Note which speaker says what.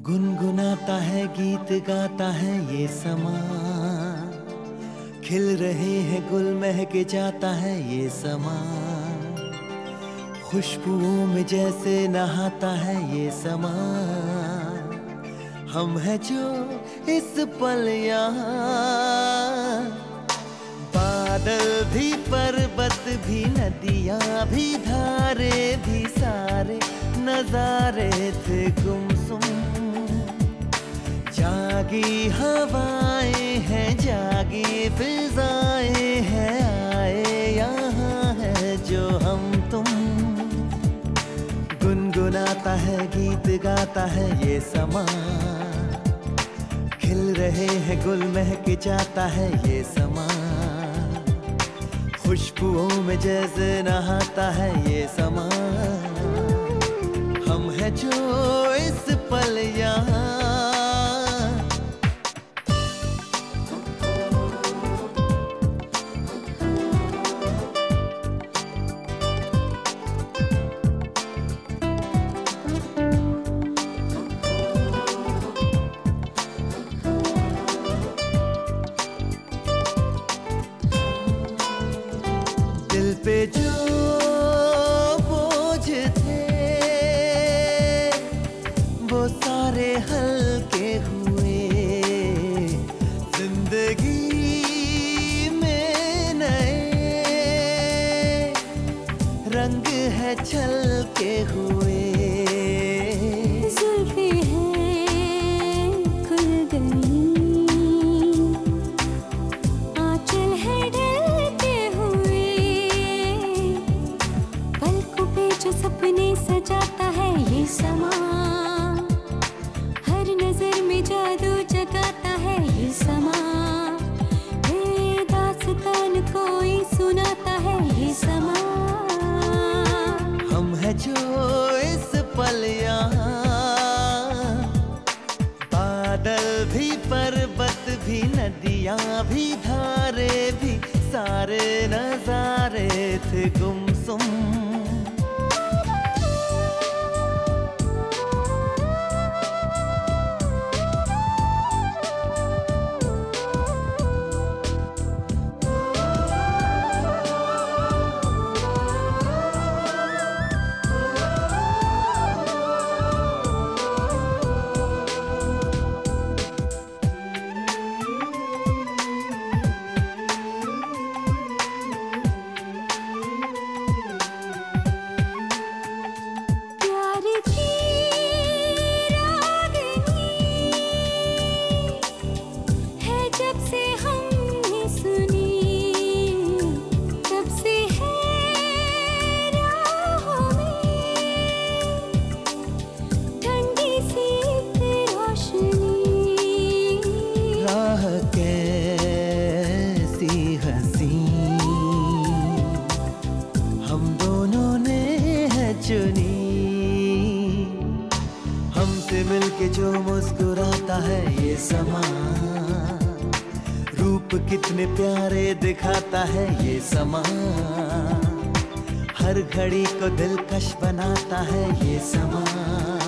Speaker 1: गुनगुनाता है गीत गाता है ये समा, खिल रहे हैं गुल महके जाता है ये समा, खुशबुओं में जैसे नहाता है ये समा। हम हैं जो इस पल यहाँ, बादल भी पर्वत भी नदियाँ भी धारे भी सारे नजारे थे गुमसुम। जागी हवाएं हैं जागी फिजाएं हैं, आए यहाँ है जो हम तुम। गुनगुनाता है गीत गाता है ये समा, खिल रहे हैं गुल महक जाता है ये समा, खुशबुओं में जैसे नहाता है ये समा। हम हैं जो इस पल यहाँ, दिल पे जो बोझ थे वो सारे हल्के हुए, जिंदगी में नए रंग है छलके हुए।
Speaker 2: जुल्फे हैं खुल गई, आंचल है ढलते हुए, पलकों पे जो सपने सजाता है ये समा, हर नजर में जादू जगाता है ये समा, दास्तान कोई सुनाता है ये समा।
Speaker 1: हम हैं जो इस पल यहाँ, बादल भी पर्वत भी नदियाँ भी धारे भी सारे नजारे थे गुमसुम। कैसी हंसी हम दोनों ने है चुनी, हमसे मिलके जो मुस्कुराता है ये समा, रूप कितने प्यारे दिखाता है ये समा, हर घड़ी को दिलकश बनाता है ये समा।